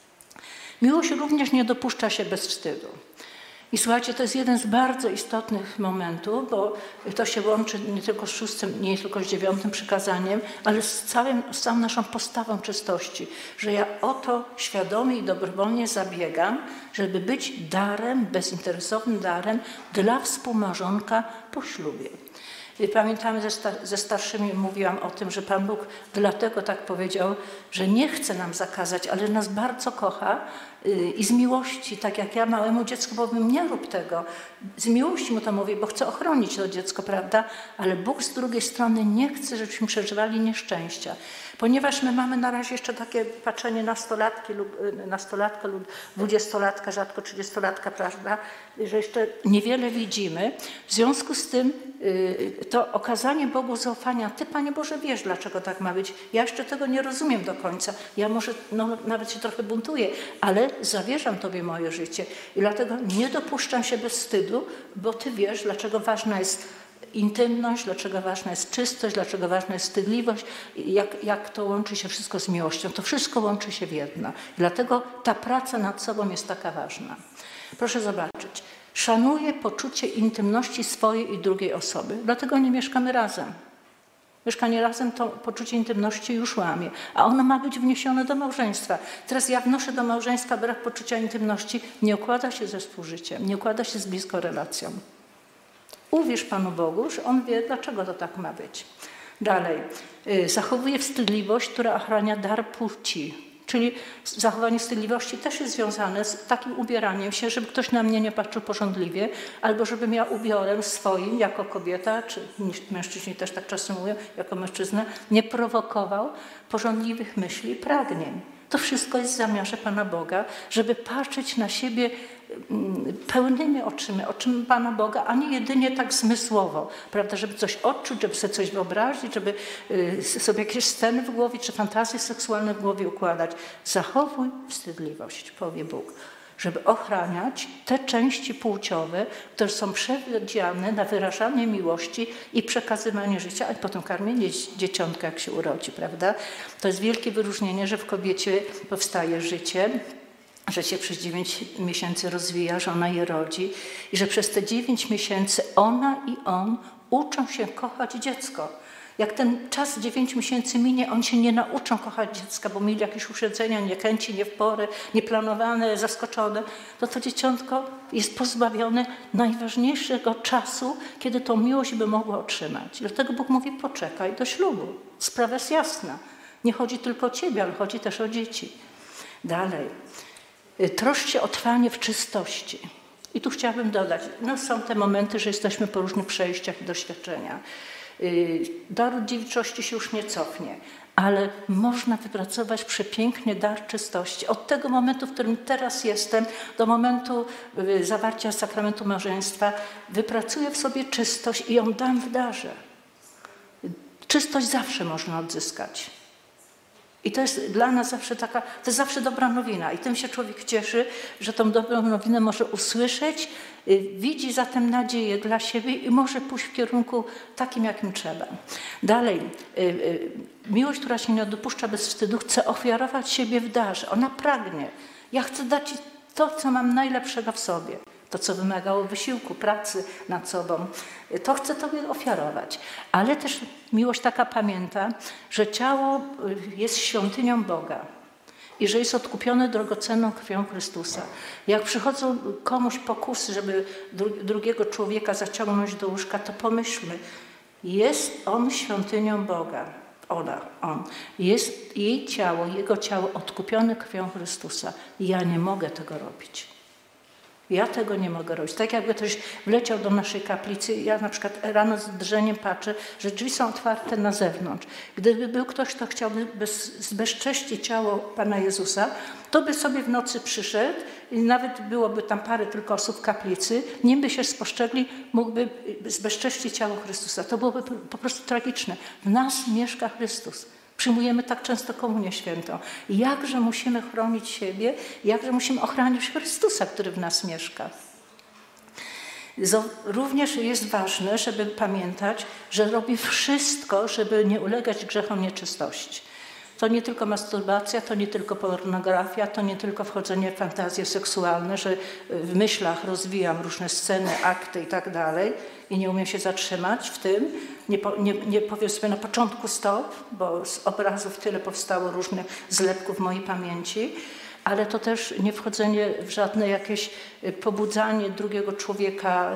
Miłość również nie dopuszcza się bez wstydu. I słuchajcie, to jest jeden z bardzo istotnych momentów, bo to się łączy nie tylko z szóstym, nie tylko z dziewiątym przykazaniem, ale z, całym, z całą naszą postawą czystości, że ja o to świadomie i dobrowolnie zabiegam, żeby być darem, bezinteresownym darem dla współmałżonka po ślubie. I pamiętamy, ze, star ze starszymi mówiłam o tym, że Pan Bóg dlatego tak powiedział, że nie chce nam zakazać, ale nas bardzo kocha yy, i z miłości, tak jak ja małemu dziecku powiem, nie rób tego. Z miłości mu to mówię, bo chcę ochronić to dziecko, prawda? Ale Bóg z drugiej strony nie chce, żebyśmy przeżywali nieszczęścia. Ponieważ my mamy na razie jeszcze takie patrzenie nastolatki lub nastolatka lub dwudziestolatka, rzadko trzydziestolatka, prawda, że jeszcze niewiele widzimy. W związku z tym yy, to okazanie Bogu zaufania, Ty, Panie Boże, wiesz, dlaczego tak ma być. Ja jeszcze tego nie rozumiem do końca. Ja może no, nawet się trochę buntuję, ale zawierzam Tobie moje życie. I dlatego nie dopuszczam się bez wstydu, bo Ty wiesz, dlaczego ważna jest intymność, dlaczego ważna jest czystość, dlaczego ważna jest wstydliwość, jak, jak to łączy się wszystko z miłością. To wszystko łączy się w jedno. Dlatego ta praca nad sobą jest taka ważna. Proszę zobaczyć. Szanuję poczucie intymności swojej i drugiej osoby. Dlatego nie mieszkamy razem. Mieszkanie razem to poczucie intymności już łamie, a ono ma być wniesione do małżeństwa. Teraz ja wnoszę do małżeństwa brak poczucia intymności, nie układa się ze współżyciem, nie układa się z bliską relacją. Uwierz Panu Bogu, że On wie, dlaczego to tak ma być. Dalej, zachowuję wstydliwość, która ochrania dar płci. Czyli zachowanie wstydliwości też jest związane z takim ubieraniem się, żeby ktoś na mnie nie patrzył pożądliwie, albo żebym ja ubiorem swoim jako kobieta, czy mężczyźni też tak czasem mówią, jako mężczyzna, nie prowokował pożądliwych myśli i pragnień. To wszystko jest w zamiarze Pana Boga, żeby patrzeć na siebie pełnymi oczyma, oczyma Pana Boga, a nie jedynie tak zmysłowo, prawda, żeby coś odczuć, żeby sobie coś wyobrazić, żeby sobie jakieś sceny w głowie, czy fantazje seksualne w głowie układać. Zachowuj wstydliwość, powie Bóg, żeby ochraniać te części płciowe, które są przewidziane na wyrażanie miłości i przekazywanie życia, a potem karmienie dzieciątka, jak się urodzi, prawda? To jest wielkie wyróżnienie, że w kobiecie powstaje życie, że się przez dziewięć miesięcy rozwija, że ona je rodzi i że przez te dziewięć miesięcy ona i on uczą się kochać dziecko. Jak ten czas dziewięć miesięcy minie, oni się nie nauczą kochać dziecka, bo mieli jakieś uszedzenia, niechęci, nie w porę, nieplanowane, zaskoczone, to to dzieciątko jest pozbawione najważniejszego czasu, kiedy tą miłość by mogło otrzymać. Dlatego Bóg mówi, poczekaj do ślubu. Sprawa jest jasna. Nie chodzi tylko o ciebie, ale chodzi też o dzieci. Dalej. Troszcz się o trwanie w czystości. I tu chciałabym dodać, no są te momenty, że jesteśmy po różnych przejściach i doświadczeniach. Dar dziewiczości się już nie cofnie, ale można wypracować przepięknie dar czystości. Od tego momentu, w którym teraz jestem, do momentu zawarcia sakramentu małżeństwa, wypracuję w sobie czystość i ją dam w darze. Czystość zawsze można odzyskać. I to jest dla nas zawsze taka, to jest zawsze dobra nowina i tym się człowiek cieszy, że tą dobrą nowinę może usłyszeć, widzi zatem nadzieję dla siebie i może pójść w kierunku takim, jakim trzeba. Dalej, miłość, która się nie dopuszcza bez wstydu, chce ofiarować siebie w darze. Ona pragnie. Ja chcę dać Ci to, co mam najlepszego w sobie. to, co wymagało wysiłku, pracy nad sobą, to chcę Tobie ofiarować. Ale też miłość taka pamięta, że ciało jest świątynią Boga i że jest odkupione drogocenną krwią Chrystusa. Jak przychodzą komuś pokusy, żeby dru- drugiego człowieka zaciągnąć do łóżka, to pomyślmy, jest on świątynią Boga. Ona, on. Jest jej ciało, jego ciało odkupione krwią Chrystusa. Ja nie mogę tego robić. Ja tego nie mogę robić. Tak jakby ktoś wleciał do naszej kaplicy, ja na przykład rano z drżeniem patrzę, że drzwi są otwarte na zewnątrz. Gdyby był ktoś, kto chciałby bez, zbezcześcić ciało Pana Jezusa, to by sobie w nocy przyszedł i nawet byłoby tam parę tylko osób w kaplicy, nim by się spostrzegli, mógłby zbezcześcić ciało Chrystusa. To byłoby po prostu tragiczne. W nas mieszka Chrystus. Przyjmujemy tak często komunię świętą. Jakże musimy chronić siebie, jakże musimy ochraniać Chrystusa, który w nas mieszka. Również jest ważne, żeby pamiętać, że robi wszystko, żeby nie ulegać grzechom nieczystości. To nie tylko masturbacja, to nie tylko pornografia, to nie tylko wchodzenie w fantazje seksualne, że w myślach rozwijam różne sceny, akty i tak dalej i nie umiem się zatrzymać w tym. Nie, po, nie, nie powiem sobie na początku stop, bo z obrazów tyle powstało różnych zlepków w mojej pamięci, ale to też nie wchodzenie w żadne jakieś pobudzanie drugiego człowieka.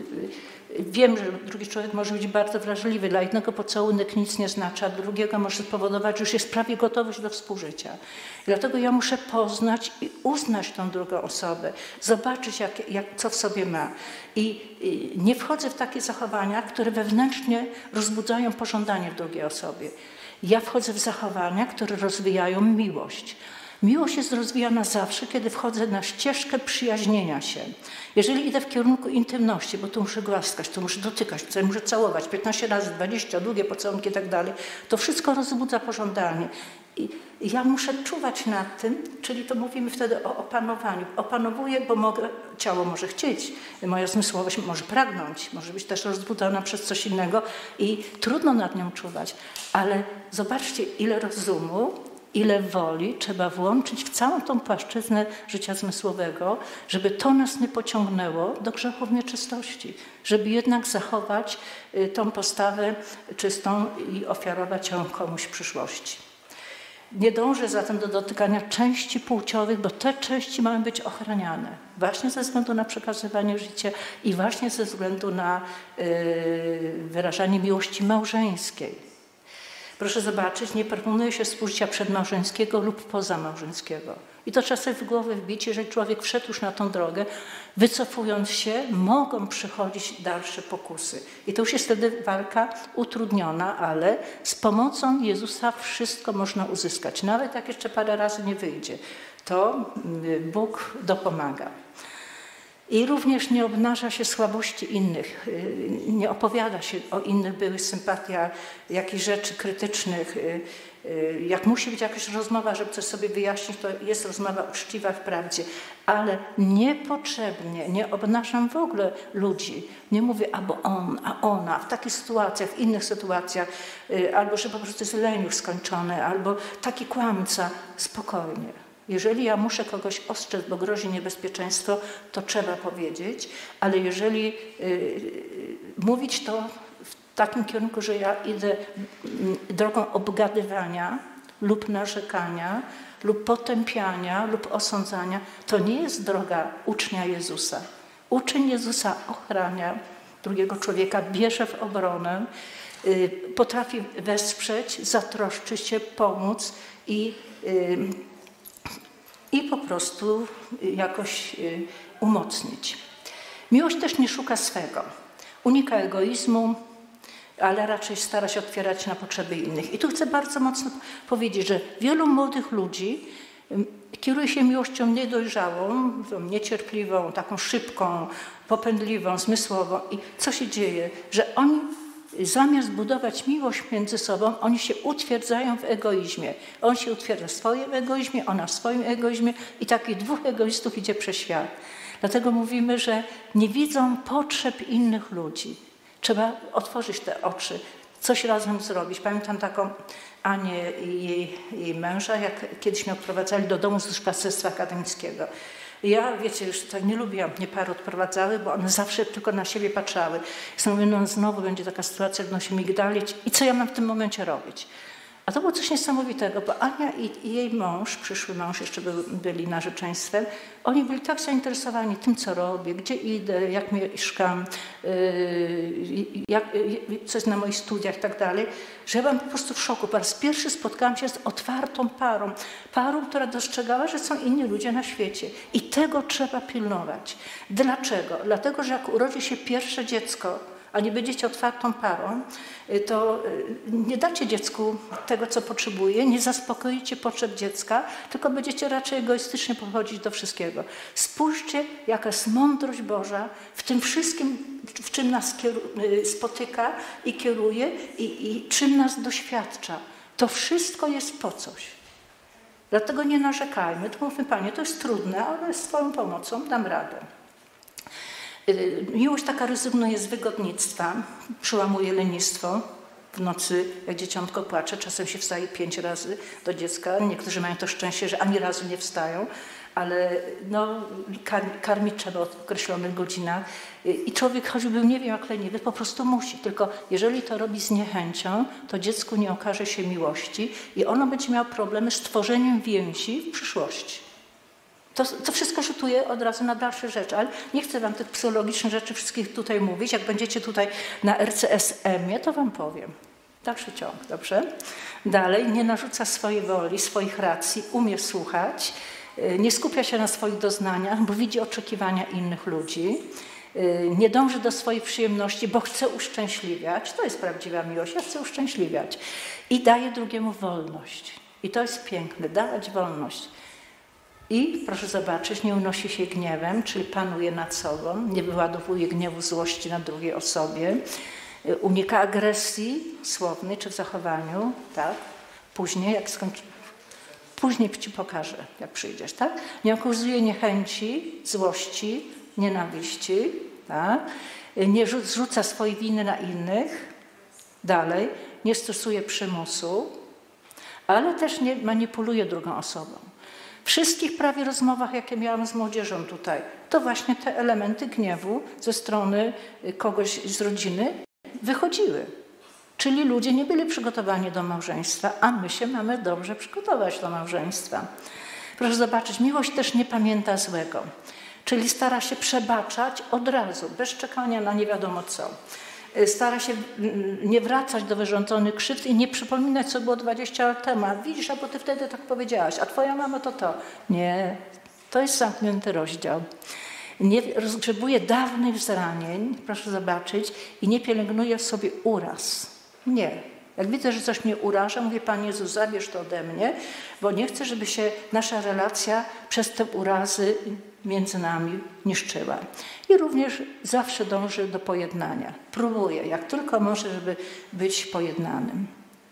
Wiem, że drugi człowiek może być bardzo wrażliwy. Dla jednego pocałunek nic nie znaczy, a drugiego może spowodować, że już jest prawie gotowość do współżycia. Dlatego ja muszę poznać i uznać tą drugą osobę, zobaczyć, jak, jak, co w sobie ma. I, I nie wchodzę w takie zachowania, które wewnętrznie rozbudzają pożądanie w drugiej osobie. Ja wchodzę w zachowania, które rozwijają miłość. Miłość jest rozwijana zawsze, kiedy wchodzę na ścieżkę przyjaźnienia się. Jeżeli idę w kierunku intymności, bo tu muszę głaskać, tu muszę dotykać, tu muszę całować piętnaście razy, dwadzieścia, długie pocałunki i tak dalej, to wszystko rozbudza pożądanie. I ja muszę czuwać nad tym, czyli to mówimy wtedy o opanowaniu. Opanowuję, bo mogę, ciało może chcieć, moja zmysłowość może pragnąć, może być też rozbudzona przez coś innego i trudno nad nią czuwać. Ale zobaczcie, ile rozumu, ile woli trzeba włączyć w całą tą płaszczyznę życia zmysłowego, żeby to nas nie pociągnęło do grzechów nieczystości, żeby jednak zachować tą postawę czystą i ofiarować ją komuś w przyszłości. Nie dążę zatem do dotykania części płciowych, bo te części mają być ochraniane właśnie ze względu na przekazywanie życia i właśnie ze względu na yy, wyrażanie miłości małżeńskiej. Proszę zobaczyć, nie proponuje się współżycia przedmałżeńskiego lub pozamałżeńskiego. I to trzeba sobie w głowę wbić, jeżeli człowiek wszedł już na tą drogę, wycofując się, mogą przychodzić dalsze pokusy. I to już jest wtedy walka utrudniona, ale z pomocą Jezusa wszystko można uzyskać. Nawet jak jeszcze parę razy nie wyjdzie, to Bóg dopomaga. I również nie obnaża się słabości innych, nie opowiada się o innych byłych sympatiach, jakichś rzeczy krytycznych. Jak musi być jakaś rozmowa, żeby coś sobie wyjaśnić, to jest rozmowa uczciwa w prawdzie. Ale niepotrzebnie nie obnażam w ogóle ludzi. Nie mówię albo on, a ona, w takich sytuacjach, w innych sytuacjach, albo że po prostu jest leniuch skończony, albo taki kłamca. Spokojnie. Jeżeli ja muszę kogoś ostrzec, bo grozi niebezpieczeństwo, to trzeba powiedzieć, ale jeżeli y, mówić to w takim kierunku, że ja idę drogą obgadywania lub narzekania, lub potępiania, lub osądzania, to nie jest droga ucznia Jezusa. Uczeń Jezusa ochrania drugiego człowieka, bierze w obronę, y, potrafi wesprzeć, zatroszczyć się, pomóc i y, i po prostu jakoś umocnić. Miłość też nie szuka swego. Unika egoizmu, ale raczej stara się otwierać na potrzeby innych. I tu chcę bardzo mocno powiedzieć, że wielu młodych ludzi kieruje się miłością niedojrzałą, niecierpliwą, taką szybką, popędliwą, zmysłową. I co się dzieje? Że oni zamiast budować miłość między sobą, oni się utwierdzają w egoizmie. On się utwierdza w swoim egoizmie, ona w swoim egoizmie i takich dwóch egoistów idzie przez świat. Dlatego mówimy, że nie widzą potrzeb innych ludzi. Trzeba otworzyć te oczy, coś razem zrobić. Pamiętam taką Anię i jej, jej męża, jak kiedyś mnie odprowadzali do domu z duszpasterstwa akademickiego. Ja, wiecie, już tutaj nie lubiłam, mnie pary odprowadzały, bo one zawsze tylko na siebie patrzały. Ja mówię, no znowu będzie taka sytuacja, że będą się migdalić i co ja mam w tym momencie robić? A to było coś niesamowitego, bo Ania i, i jej mąż, przyszły mąż, jeszcze był, byli narzeczeństwem, oni byli tak zainteresowani tym, co robię, gdzie idę, jak mieszkam, yy, jak, yy, co jest na moich studiach i tak dalej, że ja byłam po prostu w szoku. Po raz pierwszy spotkałam się z otwartą parą, parą, która dostrzegała, że są inni ludzie na świecie i tego trzeba pilnować. Dlaczego? Dlatego, że jak urodzi się pierwsze dziecko, a nie będziecie otwartą parą, to nie dacie dziecku tego, co potrzebuje, nie zaspokoicie potrzeb dziecka, tylko będziecie raczej egoistycznie podchodzić do wszystkiego. Spójrzcie, jaka jest mądrość Boża w tym wszystkim, w czym nas spotyka i kieruje i, i czym nas doświadcza. To wszystko jest po coś. Dlatego nie narzekajmy, tylko mówmy, Panie, to jest trudne, ale z Twoją pomocą dam radę. Miłość taka rezygnuje z wygodnictwa, przełamuje lenistwo. W nocy, jak dzieciątko płacze, czasem się wstaje pięć razy do dziecka. Niektórzy mają to szczęście, że ani razu nie wstają, ale no, karmić trzeba w określonych godzinach. I człowiek, choćby nie wiem jak leniwy, po prostu musi. Tylko jeżeli to robi z niechęcią, to dziecku nie okaże się miłości i ono będzie miało problemy z tworzeniem więzi w przyszłości. To, to wszystko rzutuje od razu na dalsze rzeczy, ale nie chcę wam tych psychologicznych rzeczy wszystkich tutaj mówić. Jak będziecie tutaj na R C S M-ie, to wam powiem. Dalszy ciąg, dobrze? Dalej, nie narzuca swojej woli, swoich racji, umie słuchać, nie skupia się na swoich doznaniach, bo widzi oczekiwania innych ludzi, nie dąży do swoich przyjemności, bo chce uszczęśliwiać. To jest prawdziwa miłość, ja chcę uszczęśliwiać. I daje drugiemu wolność. I to jest piękne, dawać wolność. I proszę zobaczyć, nie unosi się gniewem, czyli panuje nad sobą, nie wyładowuje gniewu, złości na drugiej osobie, unika agresji słownej czy w zachowaniu, tak? Później, jak skończy, później ci pokażę, jak przyjdziesz, tak? Nie okazuje niechęci, złości, nienawiści, tak? Nie zrzuca swojej winy na innych, dalej, nie stosuje przymusu, ale też nie manipuluje drugą osobą. W wszystkich prawie rozmowach, jakie miałam z młodzieżą tutaj, to właśnie te elementy gniewu ze strony kogoś z rodziny wychodziły. Czyli ludzie nie byli przygotowani do małżeństwa, a my się mamy dobrze przygotować do małżeństwa. Proszę zobaczyć, miłość też nie pamięta złego, czyli stara się przebaczać od razu, bez czekania na nie wiadomo co. Stara się nie wracać do wyrządzonych krzywd i nie przypominać, co było dwadzieścia lat temu. A widzisz, a bo ty wtedy tak powiedziałaś, a twoja mama to to. Nie, to jest zamknięty rozdział. Nie rozgrzebuje dawnych zranień, proszę zobaczyć, i nie pielęgnuje w sobie uraz. Nie. Jak widzę, że coś mnie uraża, mówię, Panie Jezu, zabierz to ode mnie, bo nie chcę, żeby się nasza relacja przez te urazy między nami niszczyła. I również zawsze dąży do pojednania. Próbuje, jak tylko może, żeby być pojednanym.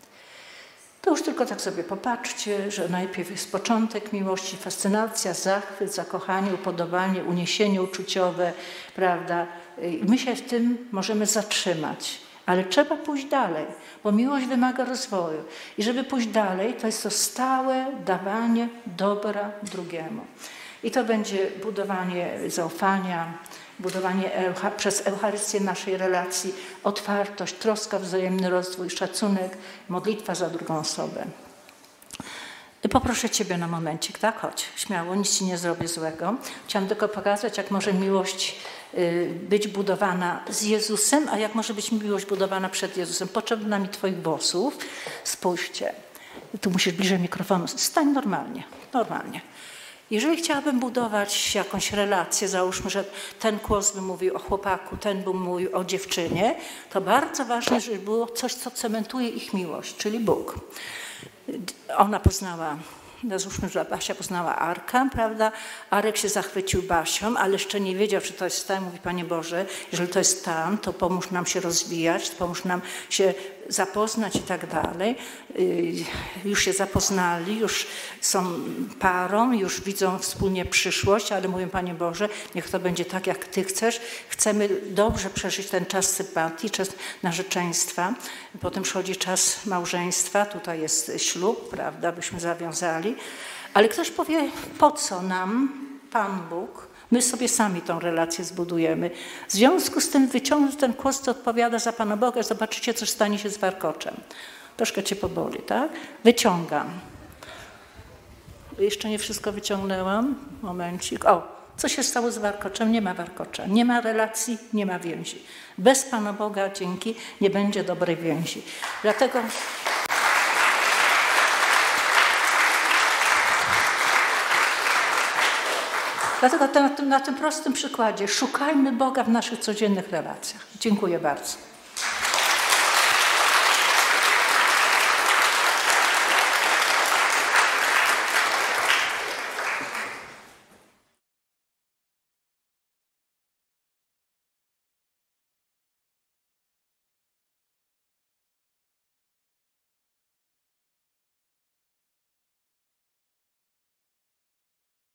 To już tylko tak sobie popatrzcie, że najpierw jest początek miłości, fascynacja, zachwyt, zakochanie, upodobanie, uniesienie uczuciowe, prawda? I my się w tym możemy zatrzymać. Ale trzeba pójść dalej, bo miłość wymaga rozwoju. I żeby pójść dalej, to jest to stałe dawanie dobra drugiemu. I to będzie budowanie zaufania, budowanie Eucha- przez Eucharystię naszej relacji, otwartość, troska, wzajemny rozwój, szacunek, modlitwa za drugą osobę. I poproszę Ciebie na momencik, tak? Chodź, śmiało, nic Ci nie zrobię złego. Chciałam tylko pokazać, jak może miłość y, być budowana z Jezusem, a jak może być miłość budowana przed Jezusem. Potrzebna mi Twoich włosów. Spójrzcie. Tu musisz bliżej mikrofonu. Stań normalnie, normalnie. Jeżeli chciałabym budować jakąś relację, załóżmy, że ten głos by mówił o chłopaku, ten by mówił o dziewczynie, to bardzo ważne, żeby było coś, co cementuje ich miłość, czyli Bóg. Ona poznała, załóżmy, że Basia poznała Arka, prawda? Arek się zachwycił Basią, ale jeszcze nie wiedział, czy to jest tam. Mówi, Panie Boże, jeżeli to jest tam, to pomóż nam się rozwijać, pomóż nam się zapoznać i tak dalej. Już się zapoznali, już są parą, już widzą wspólnie przyszłość, ale mówię, Panie Boże, niech to będzie tak, jak Ty chcesz. Chcemy dobrze przeżyć ten czas sympatii, czas narzeczeństwa. Potem przychodzi czas małżeństwa, tutaj jest ślub, prawda, byśmy zawiązali. Ale ktoś powie, po co nam Pan Bóg, my sobie sami tą relację zbudujemy. W związku z tym wyciągnąć ten kłos, co odpowiada za Pana Boga, zobaczycie, co stanie się z warkoczem. Troszkę cię poboli, tak? Wyciągam. Jeszcze nie wszystko wyciągnęłam. Momencik. O, co się stało z warkoczem? Nie ma warkocza. Nie ma relacji, nie ma więzi. Bez Pana Boga, dzięki, nie będzie dobrej więzi. Dlatego... Dlatego na tym, na tym prostym przykładzie szukajmy Boga w naszych codziennych relacjach. Dziękuję bardzo.